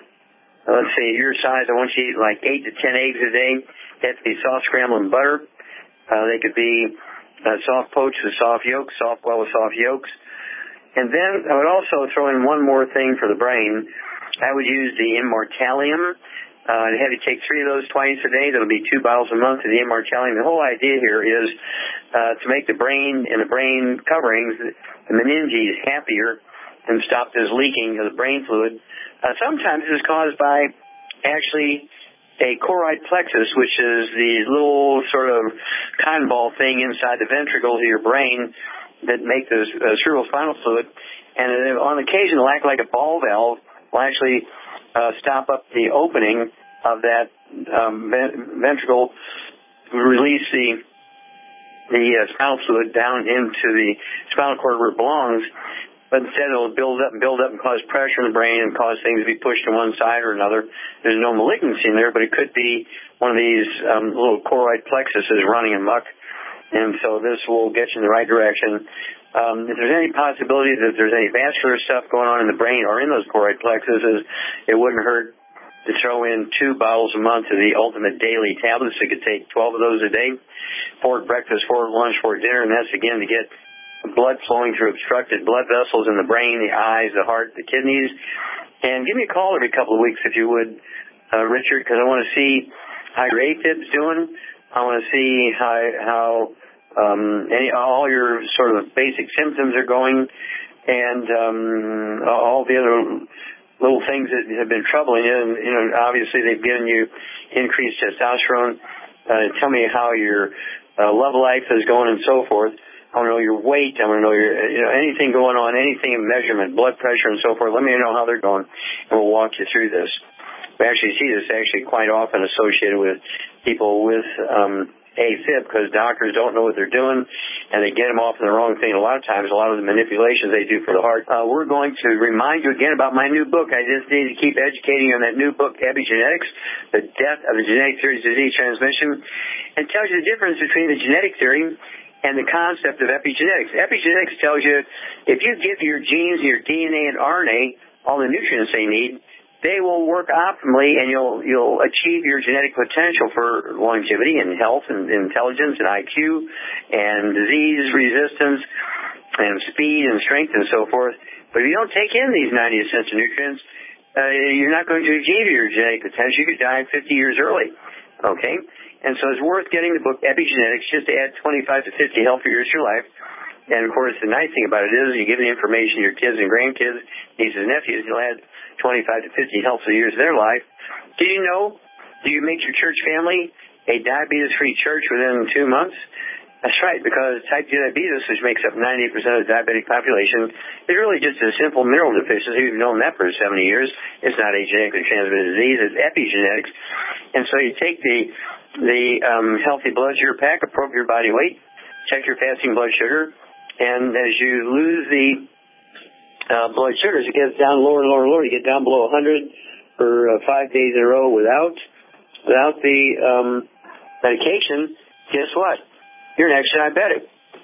Speaker 2: let's see, your size. I want you to eat like eight to ten eggs a day. They have to be soft scrambled in butter. Uh, they could be uh, soft poached with soft yolks, soft boiled with soft yolks. And then I would also throw in one more thing for the brain. I would use the Immortalium. Uh, and have you take three of those twice a day. That'll be two bottles a month of the Immortalium. The whole idea here is uh, to make the brain and the brain coverings, the meninges, happier and stop this leaking of the brain fluid. Uh, sometimes it's caused by actually a choroid plexus, which is the little sort of cotton ball thing inside the ventricles of your brain that make the uh, cerebrospinal fluid, and on occasion will act like a ball valve, will actually uh, stop up the opening of that um, ventricle, release the the uh, spinal fluid down into the spinal cord where it belongs, but instead it'll build up and build up and cause pressure in the brain and cause things to be pushed to one side or another. There's no malignancy in there, but it could be one of these um, little choroid plexuses running amok, and so this will get you in the right direction. Um, if there's any possibility that there's any vascular stuff going on in the brain or in those choroid plexuses, it wouldn't hurt to throw in two bottles a month of the ultimate daily tablets. You could take twelve of those a day, four at breakfast, four at lunch, four at dinner, and that's, again, to get blood flowing through obstructed blood vessels in the brain, the eyes, the heart, the kidneys. And give me a call every couple of weeks if you would, uh, Richard, because I want to see how your AFib's doing. I want to see how, how um, any, all your sort of basic symptoms are going, and um, all the other little things that have been troubling you. And, you know, obviously they've given you increased testosterone. Uh, tell me how your uh, love life is going and so forth. I want to know your weight. I want to know your, you know, anything going on, anything in measurement, blood pressure and so forth. Let me know how they're going, and we'll walk you through this. We actually see this actually quite often associated with people with um, AFib, because doctors don't know what they're doing, and they get them off on the wrong thing. A lot of times, a lot of the manipulations they do for the heart. Uh, we're going to remind you again about my new book. I just need to keep educating you on that new book, Epigenetics, The Death of the Genetic Theory of Disease Transmission, and tells you the difference between the genetic theory and the concept of epigenetics. Epigenetics tells you if you give your genes, your D N A and R N A all the nutrients they need, they will work optimally, and you'll you'll achieve your genetic potential for longevity and health and intelligence and I Q and disease resistance and speed and strength and so forth. But if you don't take in these ninety essential nutrients, uh, you're not going to achieve your genetic potential. You could die fifty years early. Okay? And so it's worth getting the book Epigenetics just to add twenty-five to fifty healthy years to your life. And, of course, the nice thing about it is you give the information to your kids and grandkids, nieces and nephews, you'll add twenty-five to fifty healthy years of their life. Do you know, do you make your church family a diabetes-free church within two months? That's right, because type two diabetes, which makes up ninety percent of the diabetic population, is really just a simple mineral deficiency. We've known that for seventy years. It's not a genetically transmitted disease. It's epigenetics. And so you take the the um, healthy blood sugar pack, appropriate body weight, check your fasting blood sugar, and as you lose the uh, blood sugars, it gets down lower and lower and lower. You get down below one hundred for uh, five days in a row without without the um, medication. Guess what? You're an ex-diabetic,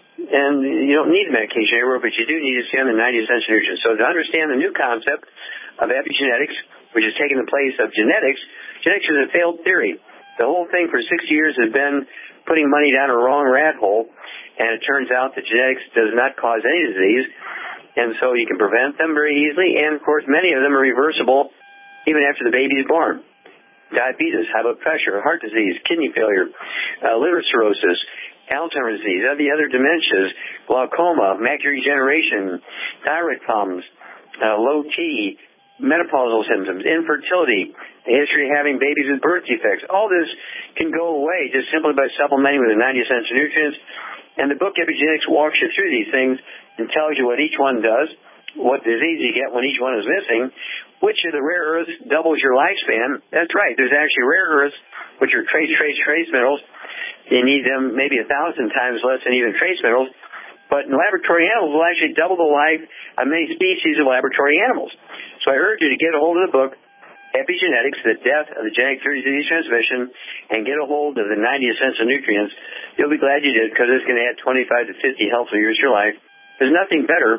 Speaker 2: and you don't need medication anymore, but you do need to see on the ninety essential nutrients. So to understand the new concept of epigenetics, which is taking the place of genetics, genetics is a failed theory. The whole thing for sixty years has been putting money down a wrong rat hole, and it turns out that genetics does not cause any disease, and so you can prevent them very easily, and of course many of them are reversible even after the baby is born. Diabetes, high blood pressure, heart disease, kidney failure, uh, liver cirrhosis, Alzheimer's disease, the other dementias, glaucoma, macular degeneration, thyroid problems, uh, low T, menopausal symptoms, infertility, the history of having babies with birth defects. All this can go away just simply by supplementing with the ninety essential nutrients. And the book Epigenetics walks you through these things and tells you what each one does, what disease you get when each one is missing, which of the rare earths doubles your lifespan. That's right. There's actually rare earths, which are trace, trace, trace minerals. You need them maybe a thousand times less than even trace minerals. But in laboratory animals, will actually double the life of many species of laboratory animals. So I urge you to get a hold of the book, Epigenetics, The Death of the Genetic Theory of Disease Transmission, and get a hold of the ninety essential nutrients. You'll be glad you did, because it's going to add twenty-five to fifty healthy years to your life. There's nothing better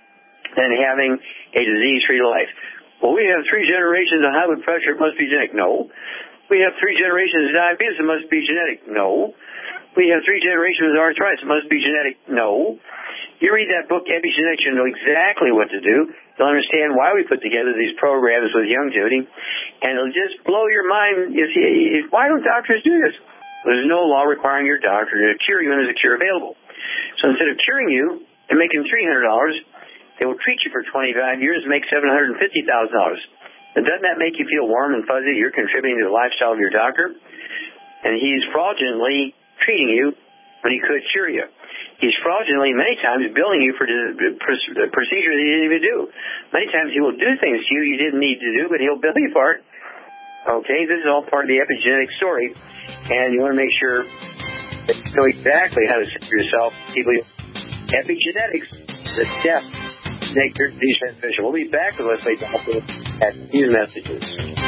Speaker 2: than having a disease-free life. Well, we have three generations of high blood pressure. It must be genetic. No. We have three generations of diabetes. It must be genetic. No. We have three generations of arthritis. It must be genetic. No. You read that book, Epigenetics, you'll know exactly what to do. You'll understand why we put together these programs with longevity, and it'll just blow your mind. You see, why don't doctors do this? There's no law requiring your doctor to cure you, and there's a cure available. So instead of curing you and making three hundred dollars, they will treat you for twenty-five years and make seven hundred fifty thousand dollars. And doesn't that make you feel warm and fuzzy? You're contributing to the lifestyle of your doctor, and he's fraudulently treating you when he could cure you. He's fraudulently many times billing you for the procedure that he didn't even do. Many times he will do things to you you didn't need to do, but he'll bill you for it. Okay, this is all part of the epigenetic story, and you want to make sure that you know exactly how to save yourself. People, epigenetics, the death make your disease transmission. We'll be back with Leslie Dalton at these messages.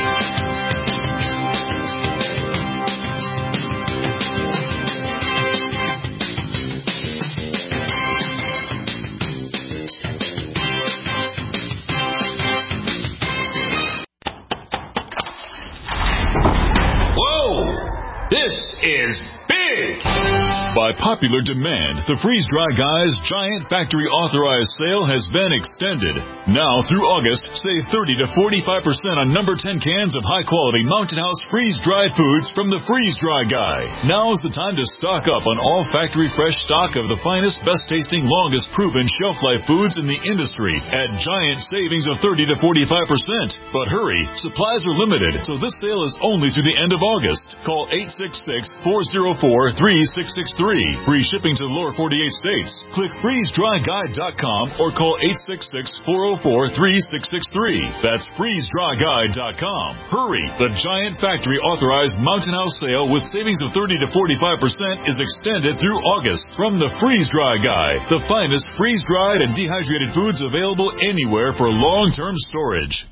Speaker 20: This is big!
Speaker 21: By popular demand, the Freeze Dry Guy's giant factory authorized sale has been extended. Now through August, save thirty to forty-five percent on number ten cans of high quality Mountain House freeze dried foods from the Freeze Dry Guy. Now's the time to stock up on all factory fresh stock of the finest, best tasting, longest proven shelf life foods in the industry at giant savings of thirty to forty-five percent. But hurry, supplies are limited, so this sale is only through the end of August. Call eight six six, four oh four, three six six three. Free shipping to the lower forty-eight states. Click freeze dry guy dot com or call eight six six, four oh four, three six six three. That's freeze dry guy dot com. Hurry! The giant factory authorized Mountain House sale with savings of thirty to forty-five percent is extended through August from the Freeze Dry Guy, the finest freeze-dried and dehydrated foods available anywhere for long-term storage.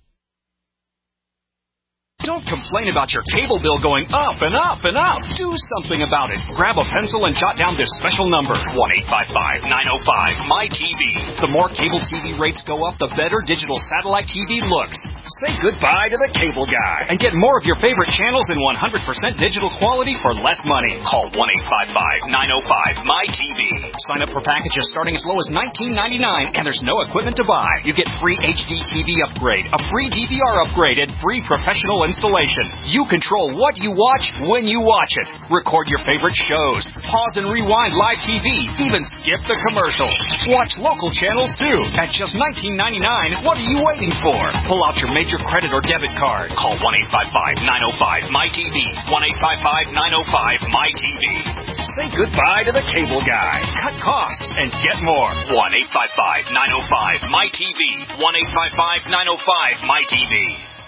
Speaker 22: Don't complain about your cable bill going up and up and up. Do something about it. Grab a pencil and jot down this special number, one eight five five, nine oh five, M Y T V. The more cable T V rates go up, the better digital satellite T V looks. Say goodbye to the cable guy and get more of your favorite channels in one hundred percent digital quality for less money. Call one eight five five, nine oh five, M Y T V. Sign up for packages starting as low as nineteen ninety-nine, and there's no equipment to buy. You get free H D T V upgrade, a free D V R upgrade, and free professional installation. You control what you watch when you watch it. Record your favorite shows. Pause and rewind live T V. Even skip the commercials. Watch local channels too. At just nineteen ninety-nine, what are you waiting for? Pull out your major credit or debit card. Call one eight five five, nine oh five, M Y T V. one eight five five, nine oh five, M Y T V. Say goodbye to the cable guy. Cut costs and get more. one eight five five, nine oh five, M Y T V. one eight five five, nine oh five, M Y T V.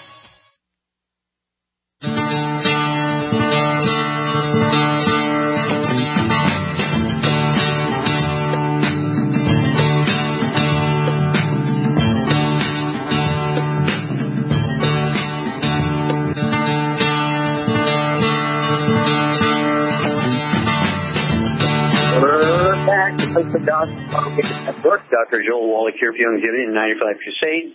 Speaker 2: Doctor Joel Wallach here for Longevity and ninety-five Crusade.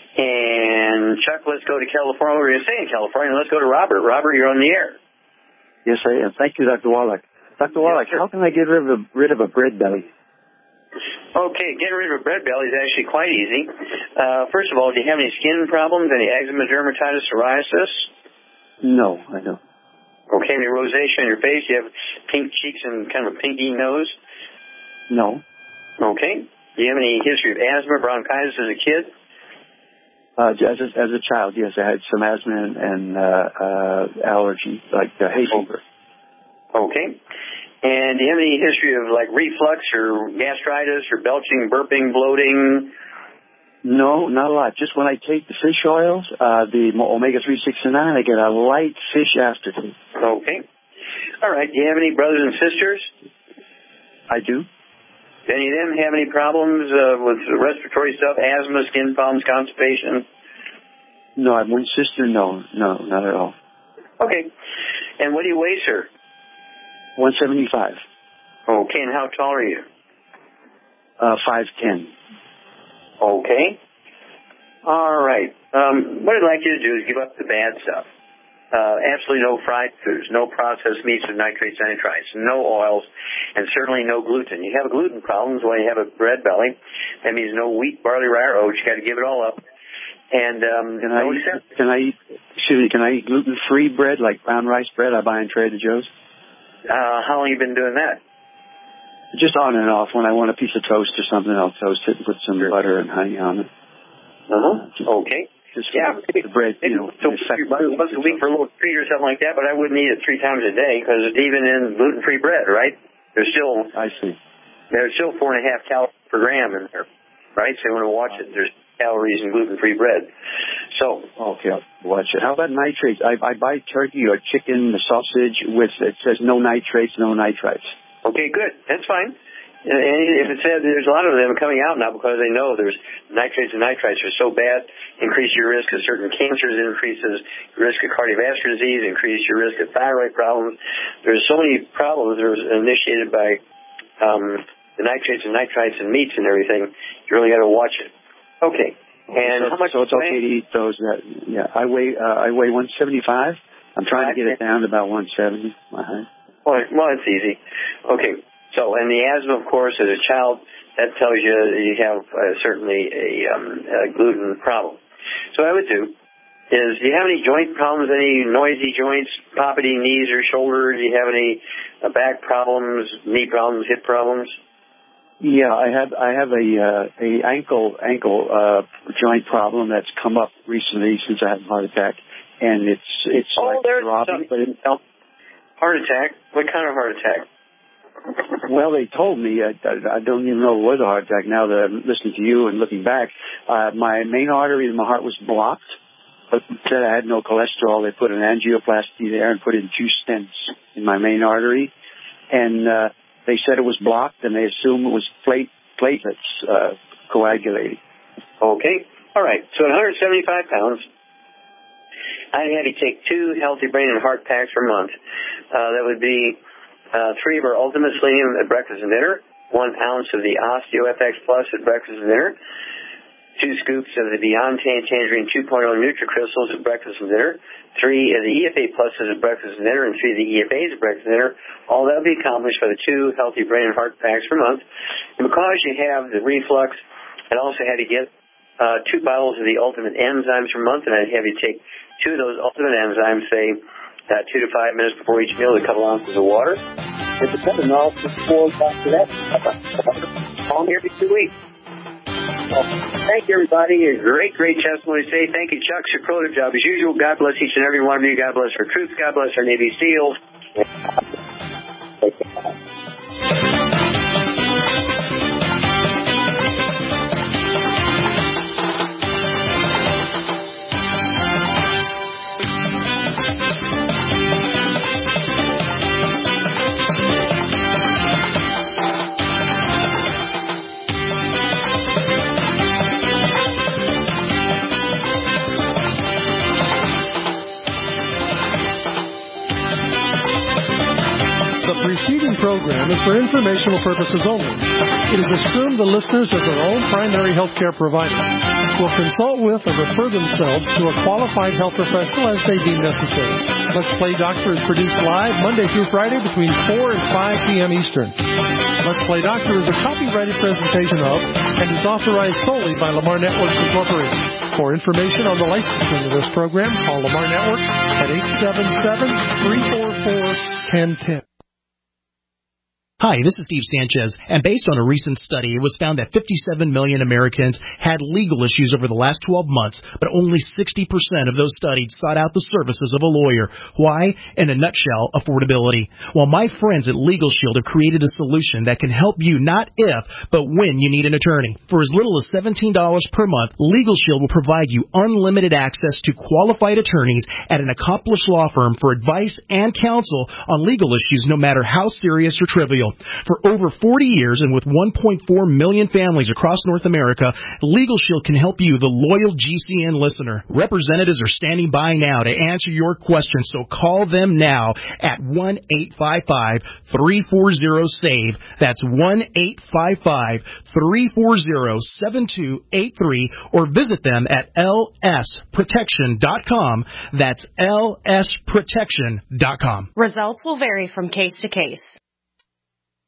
Speaker 2: And Chuck, let's go to California. We're going to stay in California. Let's go to Robert. Robert, you're on the air.
Speaker 23: Yes, I am. Thank you, Doctor Wallach. Doctor Wallach, yes, how can I get rid of a, rid of a bread belly?
Speaker 2: Okay, getting rid of a bread belly is actually quite easy. Uh, first of all, do you have any skin problems, any eczema, dermatitis, psoriasis?
Speaker 23: No, I don't.
Speaker 2: Okay, any rosacea on your face? Do you have pink cheeks and kind of a pinky nose?
Speaker 23: No.
Speaker 2: Okay. Do you have any history of asthma, bronchitis as a kid?
Speaker 23: Uh, as, a, as a child, yes, I had some asthma and, and uh, uh, allergy, like uh, hay fever.
Speaker 2: Okay. And do you have any history of like reflux or gastritis or belching, burping, bloating?
Speaker 23: No, not a lot. Just when I take the fish oils, uh, the omega three sixty-nine, I get a light fish aftertaste.
Speaker 2: Okay. All right. Do you have any brothers and sisters?
Speaker 23: I do.
Speaker 2: Do any of them have any problems uh, with respiratory stuff, asthma, skin problems, constipation?
Speaker 23: No, I have one sister. No, no, not at all.
Speaker 2: Okay. And what do you weigh, sir?
Speaker 23: one seventy-five.
Speaker 2: Okay, and how tall are you?
Speaker 23: Uh, five ten.
Speaker 2: Okay. All right. Um, what I'd like you to do is give up the bad stuff. Uh, absolutely no fried foods, no processed meats with nitrates and nitrites, no oils, and certainly no gluten. You have a gluten problem when you have a bread belly. That means no wheat, barley, rye, or oats. You got to give it all up. And um,
Speaker 23: can
Speaker 2: no
Speaker 23: I eat, can I eat? Excuse me. Can I eat gluten-free bread like brown rice bread I buy in Trader Joe's?
Speaker 2: Uh, how long have you been doing that?
Speaker 23: Just on and off. When I want a piece of toast or something, I'll toast it and put some butter and honey on it.
Speaker 2: Uh huh. Okay.
Speaker 23: Just
Speaker 2: yeah,
Speaker 23: the bread, you know,
Speaker 2: so once a week for a little treat or something like that, but I wouldn't eat it three times a day because it's even in gluten-free bread, right? there's still
Speaker 23: I see.
Speaker 2: There's still four and a half calories per gram in there, right? So you want to watch it. There's calories in gluten-free bread. So
Speaker 23: okay, I'll watch it. How about nitrates? I, I buy turkey or chicken, the sausage with it says no nitrates, no nitrites.
Speaker 2: Okay, good. That's fine. And if it says there's a lot of them coming out now because they know there's nitrates and nitrites are so bad, increase your risk of certain cancers, increases your risk of cardiovascular disease, increase your risk of thyroid problems. There's so many problems that are initiated by um, the nitrates and nitrites and meats and everything. You really got to watch it. Okay. And
Speaker 23: so,
Speaker 2: how much?
Speaker 23: So it's okay to eat those. Uh, yeah, I weigh uh, I weigh one seventy-five. I'm trying to get it down to about one seventy. Uh-huh.
Speaker 2: Well, well, it's easy. Okay. So, and the asthma, of course, as a child, that tells you you have uh, certainly a, um, a gluten problem. So what I would do is, do you have any joint problems, any noisy joints, poppity knees or shoulder? Do you have any uh, back problems, knee problems, hip problems?
Speaker 23: Yeah, I have I have a uh, a ankle ankle uh, joint problem that's come up recently since I had a heart attack, and it's it's
Speaker 2: oh,
Speaker 23: like
Speaker 2: there's
Speaker 23: throbbing. But it,
Speaker 2: heart attack? What kind of heart attack?
Speaker 23: Well, they told me, I, I don't even know it was a heart attack now that I'm listening to you and looking back. Uh, my main artery in my heart was blocked, but said I had no cholesterol. They put an angioplasty there and put in two stents in my main artery. And uh, they said it was blocked, and they assumed it was plate, platelets uh, coagulating.
Speaker 2: Okay. All right. So at one hundred seventy-five pounds, I had to take two Healthy Brain and Heart packs per month. Uh, that would be Uh, three of our Ultimate Selenium at breakfast and dinner, one ounce of the OsteoFX Plus at breakfast and dinner, two scoops of the Beyond Tan Tangerine two point oh NutriCrystals at breakfast and dinner, three of the E F A Pluses at breakfast and dinner, and three of the E F As at breakfast and dinner. All that will be accomplished by the two Healthy Brain and Heart packs per month. And because you have the reflux, I also had to get uh, two bottles of the Ultimate Enzymes per month, and I'd have you take two of those Ultimate Enzymes, say, Uh, two to five minutes before each meal, a couple ounces of water. If it's nothing else, just four after that. I'm here for two weeks. Well, thank you, everybody. A great, great testimony today. Thank you, Chuck. Superlative job as usual. God bless each and every one of you. God bless our troops. God bless our Navy SEALs.
Speaker 9: The preceding program is for informational purposes only. It is assumed the listeners of their own primary health care provider will consult with or refer themselves to a qualified health professional as they deem necessary. Let's Play Doctor is produced live Monday through Friday between four and five p.m. Eastern. Let's Play Doctor is a copyrighted presentation of and is authorized solely by Lamar Networks Incorporated. For information on the licensing of this program, call Lamar Networks at eight seven seven, three four four, one zero one zero.
Speaker 13: Hi, this is Steve Sanchez, and based on a recent study, it was found that fifty-seven million Americans had legal issues over the last twelve months, but only sixty percent of those studied sought out the services of a lawyer. Why? In a nutshell, affordability. Well, my friends at Legal Shield have created a solution that can help you not if, but when you need an attorney. For as little as seventeen dollars per month, Legal Shield will provide you unlimited access to qualified attorneys at an accomplished law firm for advice and counsel on legal issues, no matter how serious or trivial. For over forty years and with one point four million families across North America, Legal Shield can help you, the loyal G C N listener. Representatives are standing by now to answer your questions, so call them now at one eight five five, three four zero, SAVE. That's one eight five five, three four zero, seven two eight three, or visit them at L S protection dot com. That's L S protection dot com.
Speaker 1: Results will vary from case to case.